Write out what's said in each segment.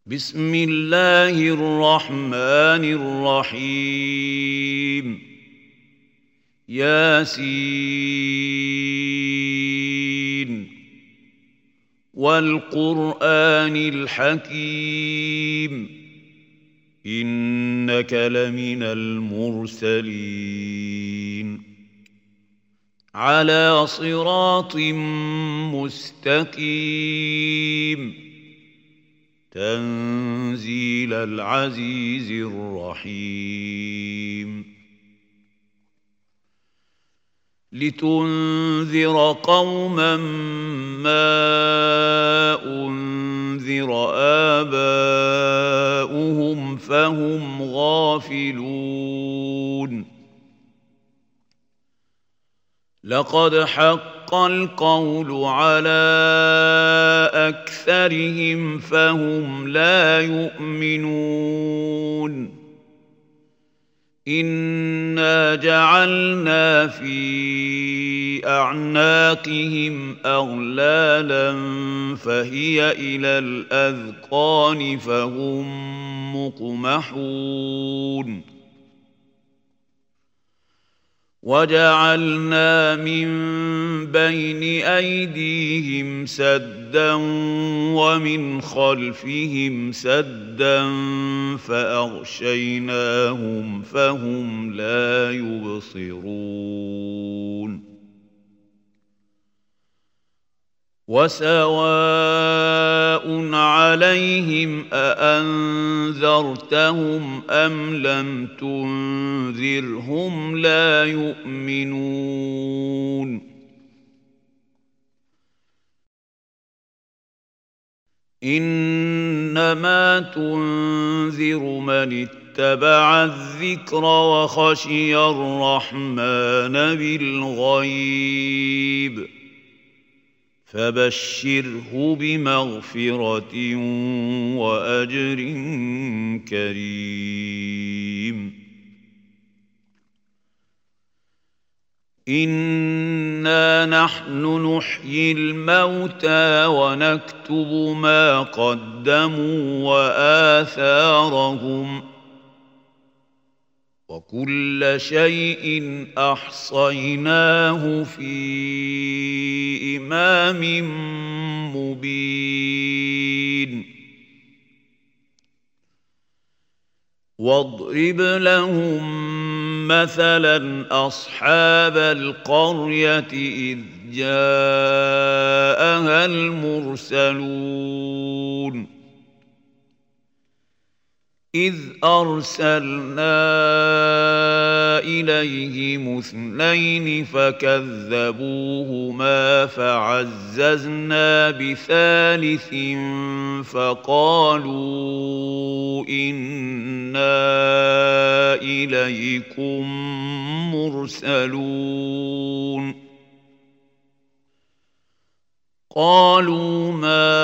بسم الله الرحمن الرحيم ياسين والقرآن الحكيم إنك لمن المرسلين على صراط مستقيم تنزيل العزيز الرحيم لتنذر قوما ما أنذر آباؤهم فهم غافلون لقد حق القول على أكثرهم فهم لا يؤمنون إنا جعلنا في أعناقهم أغلالا فهي إلى الأذقان فهم مقمحون وجعلنا من بين أيديهم سدا ومن خلفهم سدا فأغشيناهم فهم لا يبصرون وسواء عليهم أأنذرتهم أم لم تنذرهم لا يؤمنون إنما تنذر من اتبع الذكر وخشي الرحمن بالغيب فبشره بمغفرة وأجر كريم إنا نحن نحيي الموتى ونكتب ما قدموا وآثارهم وكل شيء أحصيناه في إمام مبين واضرب لهم مثلا أصحاب القرية إذ جاءها المرسلون إذ أرسلنا إليهم اثنين فكذبوهما فعززنا بثالث فقالوا إنا إليكم مرسلون قالوا ما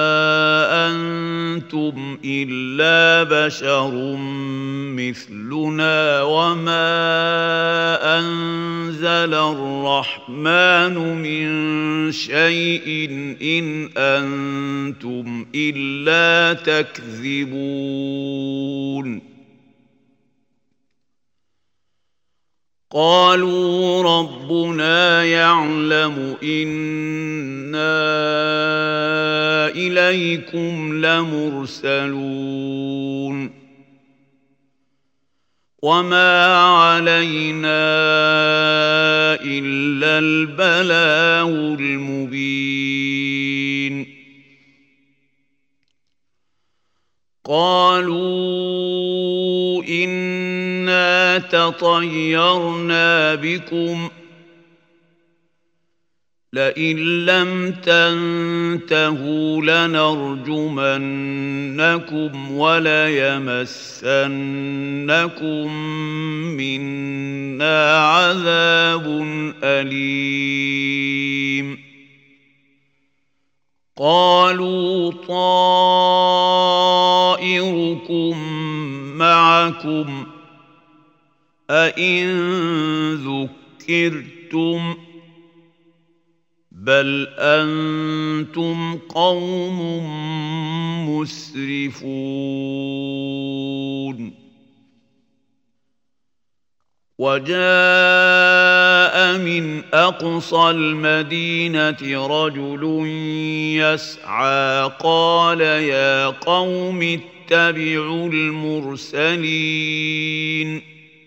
أنتم إلا بشر مثلنا وما أنزل الرحمن من شيء إن أنتم إلا تكذبون قالوا ربنا يعلم إنا إليكم لمرسلون وما علينا إلا البلاغ المبين قالوا إنا تطيرنا بكم لئن لم تنتهوا لنرجمنكم وليمسنكم منا عذاب أليم قالوا طائركم معكم أئن ذكرتم بل أنتم قوم مسرفون وجاء من أقصى المدينة رجل يسعى قال يا قوم اتبعوا المرسلين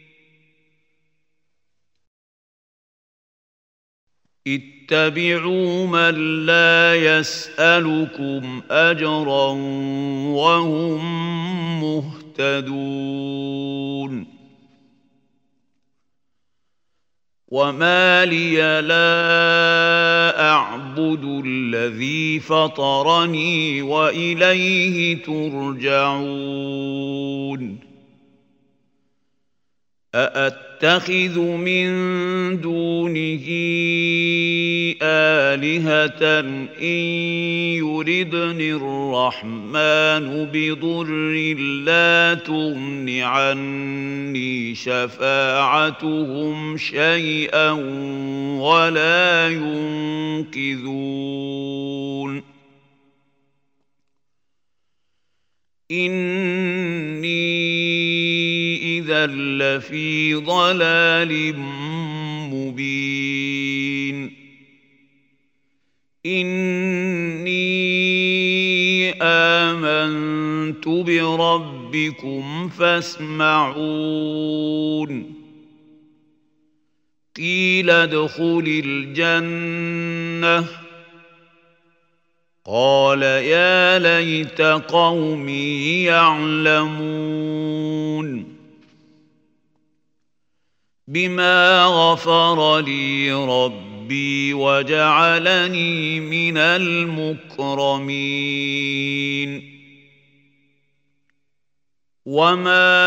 اتبعوا من لا يسألكم أجرا وهم مهتدون وما لي لا أعبد الذي فطرني وإليه ترجعون أأتخذ من دونه آلهة إن يردني الرحمن بضر لا تغن عني شفاعتهم شيئا ولا ينقذون إني إذا لفي ضلال مبين إني آمنت بربكم فاسمعون قيل ادخل الجنة قال يا ليت قومي يعلمون بما غفر لي ربي وجعلني من المكرمين وما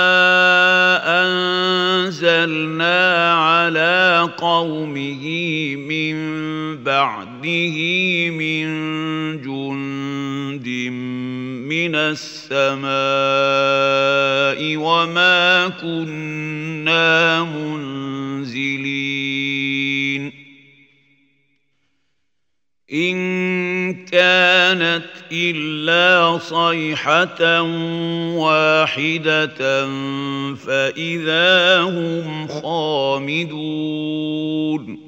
أنزلنا على قومه من بعده من جند من السماء وما كنا منزلين إن كانت إلا صيحة واحدة فإذا هم خامدون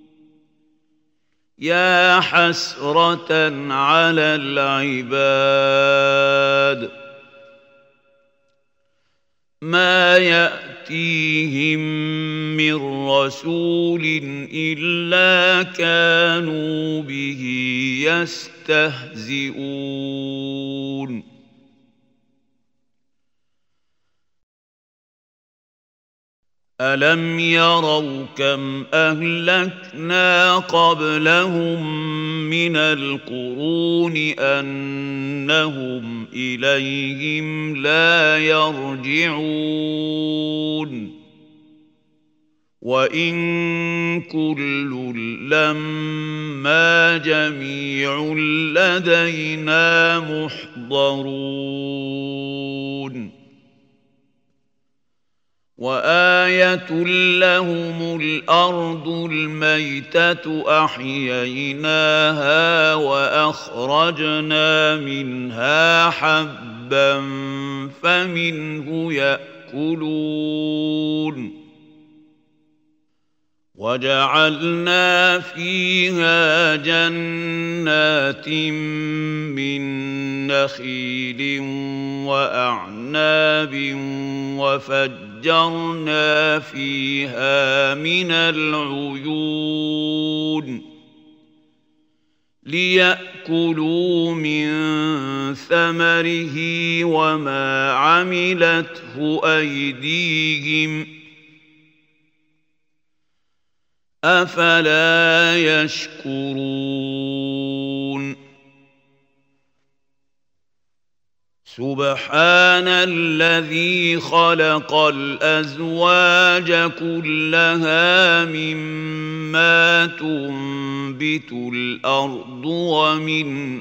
يا حسرة على العباد ما يأتيهم من رسول إلا كانوا به يستهزئون ألم يروا كم أهلكنا قبلهم من القرون أنهم إليهم لا يرجعون وإن كل لما جميع لدينا محضرون وآية لهم الأرض الميتة أحييناها وأخرجنا منها حبا فمنه يأكلون وجعلنا فيها جنات من نخيل وأعناب وفجرنا فيها من العيون ليأكلوا من ثمره وما عملته أيديهم أفلا يشكرون سبحان الذي خلق الأزواج كلها مما تنبت الأرض ومن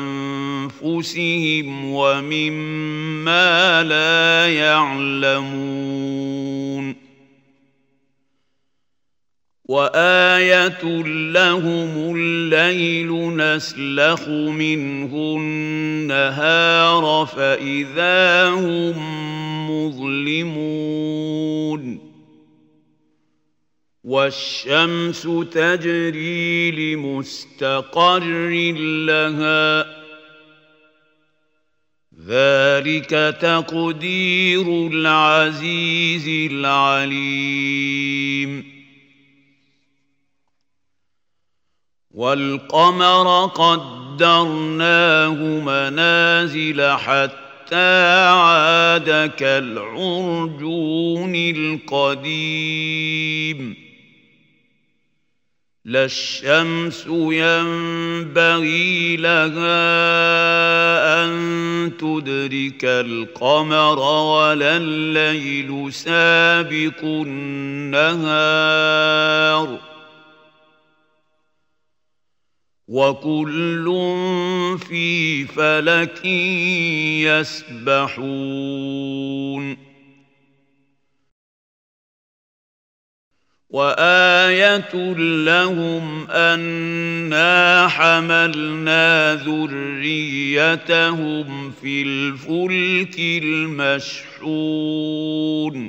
أنفسهم ومما لا يعلمون وآية لهم الليل نسلخ منه النهار فإذا هم مظلمون والشمس تجري لمستقر لها ذلك تقدير العزيز العليم والقمر قدرناه منازل حتى عاد كالعرجون القديم لا الشمس ينبغي لها أن تدرك القمر ولا الليل سابق النهار وكل في فلك يسبحون وآية لهم أنا حملنا ذريتهم في الفلك المشحون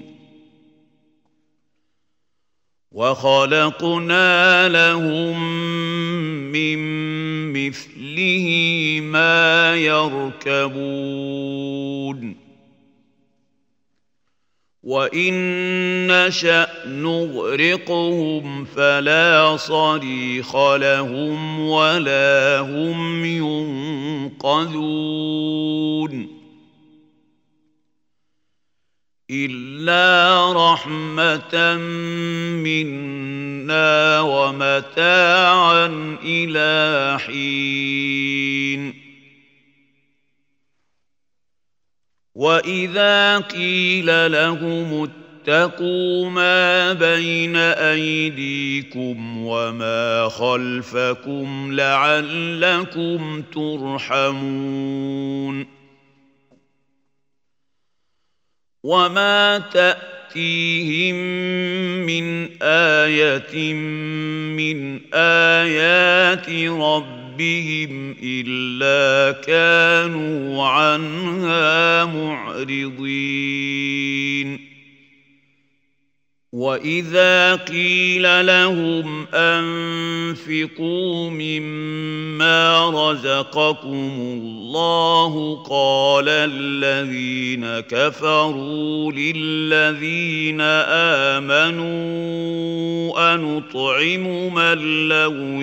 وخلقنا لهم من مثله ما يركبون وإن نشأ نغرقهم فلا صريخ لهم ولا هم ينقذون إلا رحمة منا ومتاعا إلى حين وإذا قيل لهم اتقوا ما بين أيديكم وما خلفكم لعلكم ترحمون وما تأتيهم من آية من آيات ربهم إلا كانوا عنها معرضين وإذا قيل لهم أنفقوا مما رزقكم الله قال الذين كفروا للذين آمنوا أنطعم من لو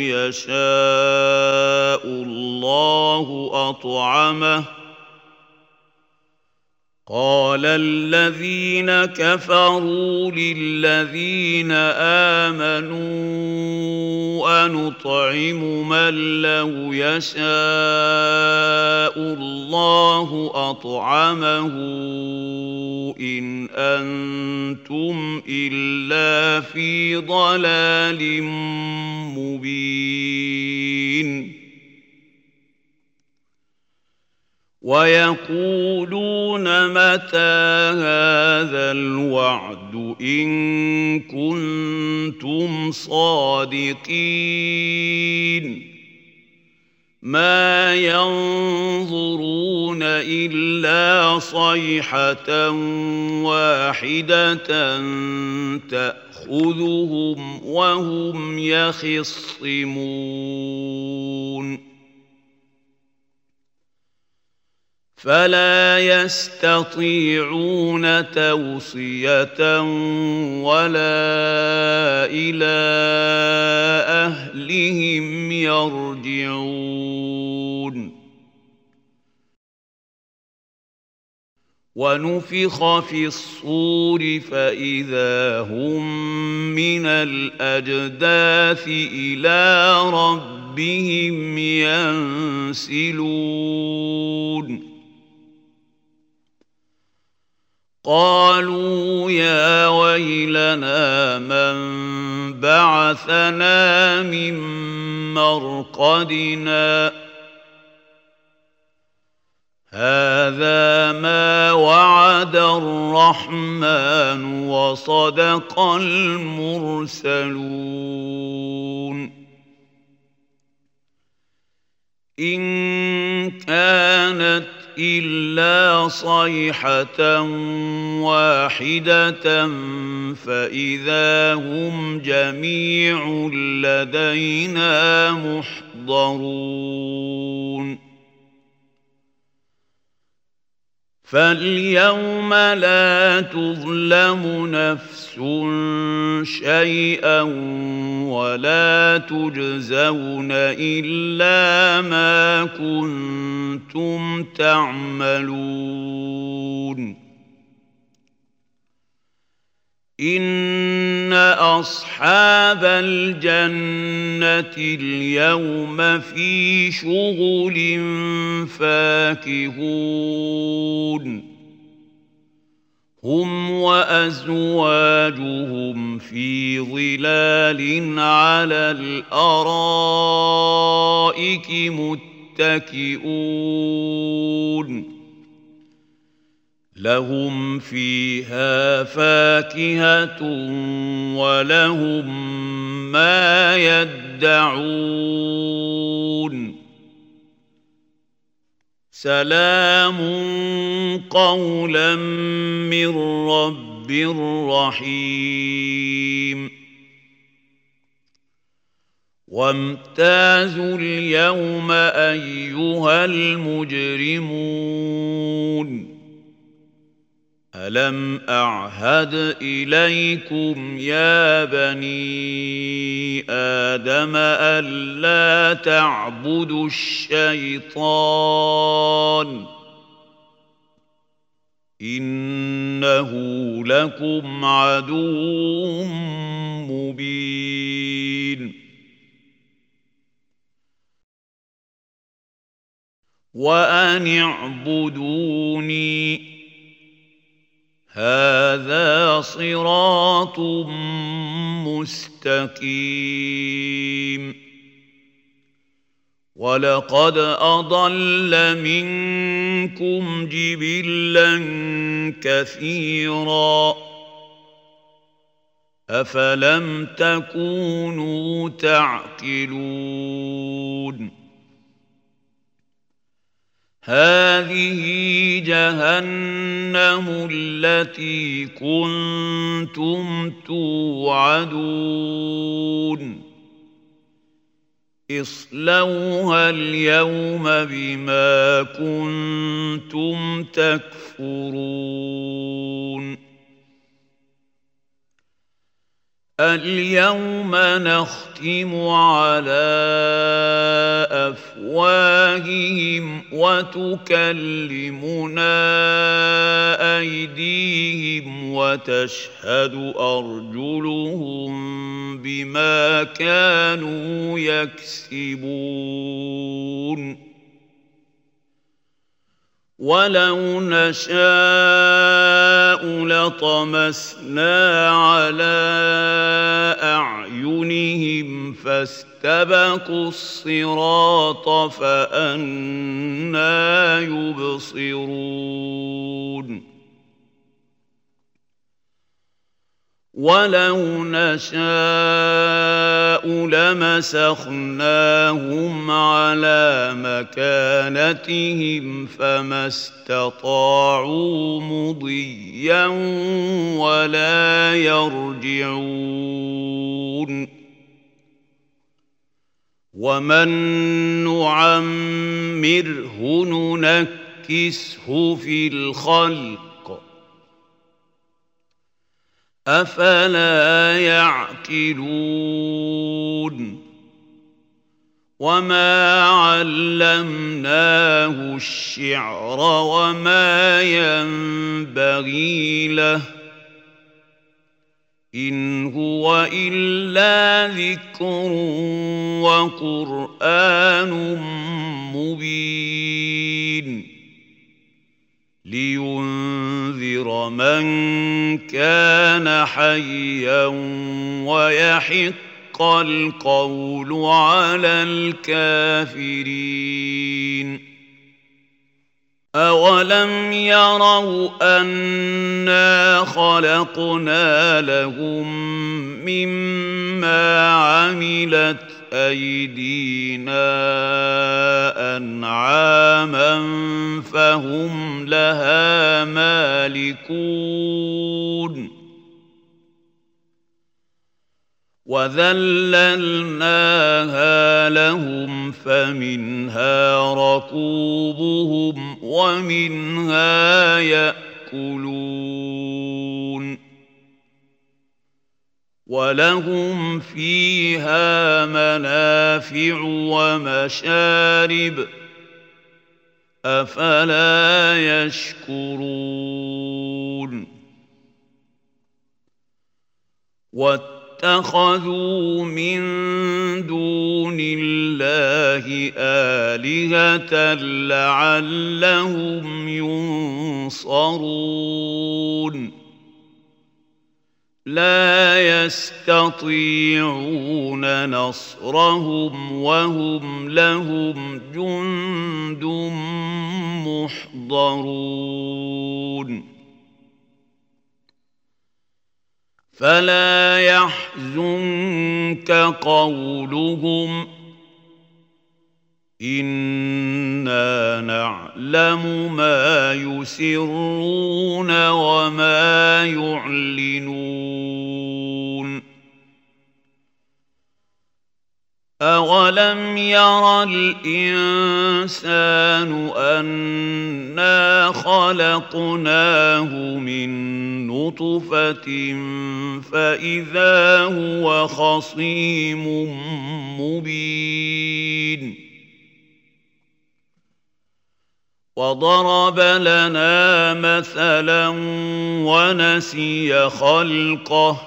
يشاء الله أطعمه قال الذين كفروا للذين آمنوا أنطعم من لو يشاء الله أطعمه إن أنتم إلا في ضلال مبين ويقولون متى هذا الوعد إن كنتم صادقين ما ينظرون إلا صيحة واحدة تأخذهم وهم يخصمون فلا يستطيعون توصية ولا إلى أهلهم يرجعون ونفخ في الصور فإذا هم من الأجداث إلى ربهم ينسلون قالوا يا ويلنا من بعثنا من مرقدنا هذا ما وعد الرحمن وصدق المرسلون إن كانت إلا صيحة واحدة فإذا هم جميع لدينا محضرون فاليوم لا تظلم نفس شيئا ولا تجزون إلا ما كنتم تعملون إن أصحاب الجنة اليوم في شغل فاكهون هم وأزواجهم في ظلال على الأرائك متكئون لهم فيها فاكهة ولهم ما يدعون سلام قولا من رب رحيم وامتازوا اليوم أيها المجرمون ألم أعهد إليكم يا بني آدم ألا تعبدوا الشيطان إنه لكم عدو مبين وأن اعبدوني هذا صراط مستقيم ولقد أضل منكم جبلا كثيرا أفلم تكونوا تعقلون هذه جهنم التي كنتم توعدون اصلوها اليوم بما كنتم تكفرون اليوم نختم على أفواههم وتكلمنا أيديهم وتشهد أرجلهم بما كانوا يكسبون ولو نشاء لطمسنا على أعينهم فاستبقوا الصراط فأنى يبصرون ولو نشاء لمسخناهم على مكانتهم فما استطاعوا مضيا ولا يرجعون ومن نعمره ننكسه في الخلق أفلا يعقلون وما علمناه الشعر وما ينبغي له إن هو إلا ذكر وقرآن مبين لينذر من كان حيا ويحق القول على الكافرين أولم يروا أنا خلقنا لهم مما عملت أيدينا أنعاما فهم لها مالكون وذللناها لهم فمنها ركوبهم ومنها يأكلون ولهم فيها منافع ومشارب أفلا يشكرون واتخذوا من دون الله آلهة لعلهم ينصرون لا يستطيعون نصرهم وهم لهم جند محضرون فلا يحزنك قولهم إنا نعلم ما يسرون وما يعلنون أولم ير الإنسان أنا خلقناه من نطفة فإذا هو خصيم مبين وضرب لنا مثلا ونسي خلقه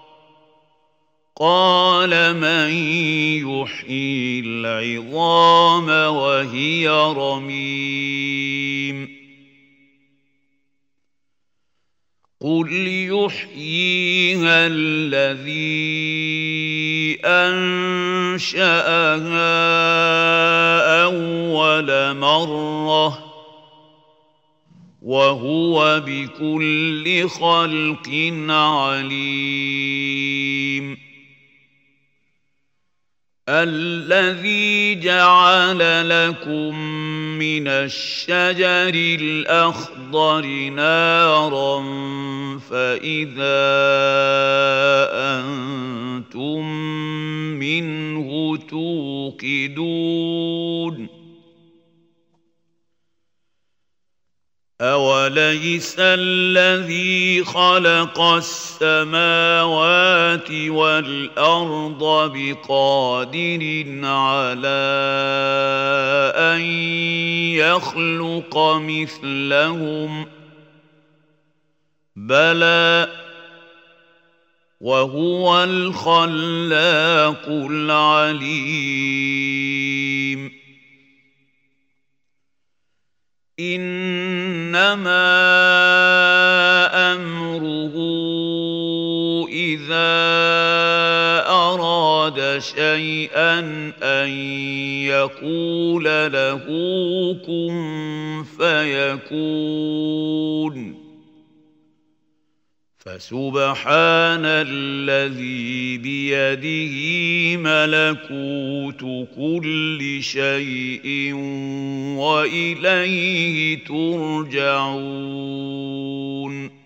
قال من يحيي العظام وهي رميم قل يحييها الذي أنشأها أول مرة وهو بكل خلق عليم الذي جعل لكم من الشجر الأخضر نارا فإذا أنتم منه توقدون أوليس الذي خلق السماوات والأرض بقادر على أن يخلق مثلهم بلى وهو الخلاق العليم إنما أمره إذا أراد شيئا أن يقول له كن فيكون فسبحان الذي بيده ملكوت كل شيء وإليه ترجعون